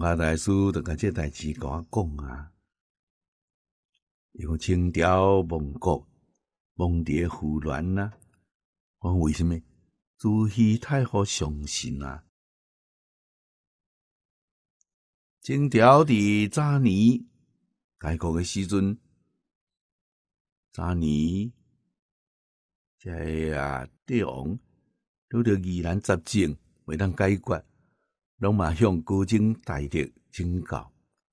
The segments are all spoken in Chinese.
卡大师就甲这代志甲我讲啊，伊讲清朝亡国，亡伫胡乱啊。我讲为什么？慈禧太后相信啊。清朝伫早年开国的时阵，早年这帝王拄着疑难杂症，袂当解决，拢嘛向高僧大德请教，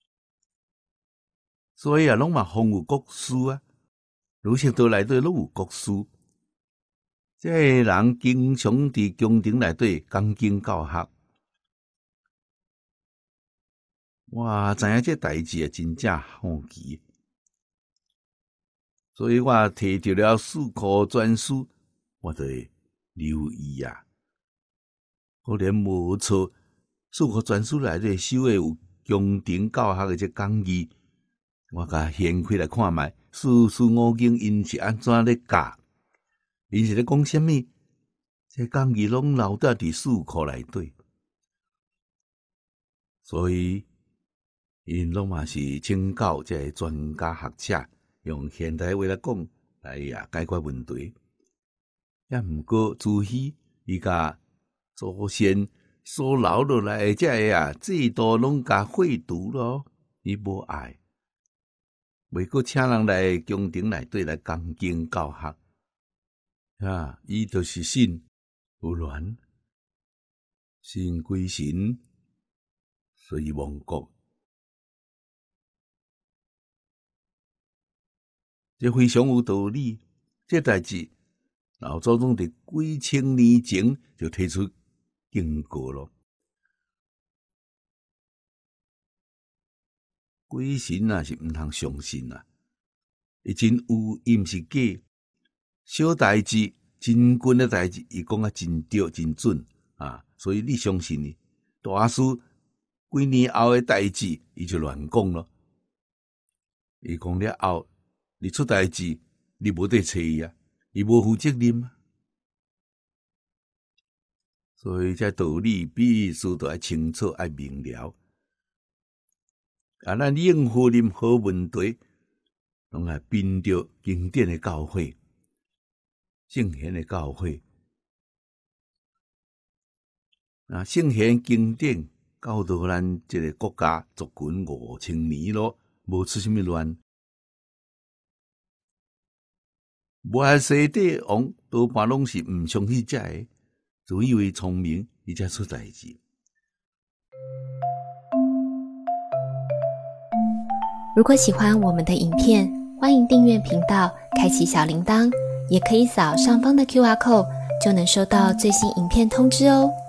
所以拢嘛封有国师啊。儒释道内底拢有国师，这个人经常伫宫廷内底讲经教学。我知影这代志真正好奇，所以我摕着了四库全书，我就会留意啊。果然无错，四库全书内底收的有宫廷教学的这讲义，我甲掀开来看卖，四书五经因是安怎咧教，因是咧讲什么？这讲义拢留在伫四库内底，所以因拢嘛是请教这专家学者，用现代话来讲来解决问题。也毋过慈禧伊甲祖先所留落来的这个制度拢甲废除咯，伊无爱，袂过请人来宫廷内底来讲经教学伊就是信胡乱，信鬼神，所以亡国。这非常有道理，这代志老祖宗伫几千年前就提出警告咯。鬼神是毋通相信伊真有伊毋是假，小代志、真近的代志，伊讲真对真准所以你相信伊。大事几年后的代志，伊就乱讲咯。伊讲了后，你出代志，你无得找伊伊无负责任所以这道理必须都要清楚要明了。咱应付任何问题，拢要凭着经典的教诲、圣贤的教诲。圣贤经典教导咱这个国家族群5000年咯，无出什么乱。末世帝王多半拢是毋相信这个，自以为聪明，伊才出代志。 如果喜欢我们的影片，欢迎订阅频道，开启小铃铛，也可以扫上方的 QR code，就能收到最新影片通知哦。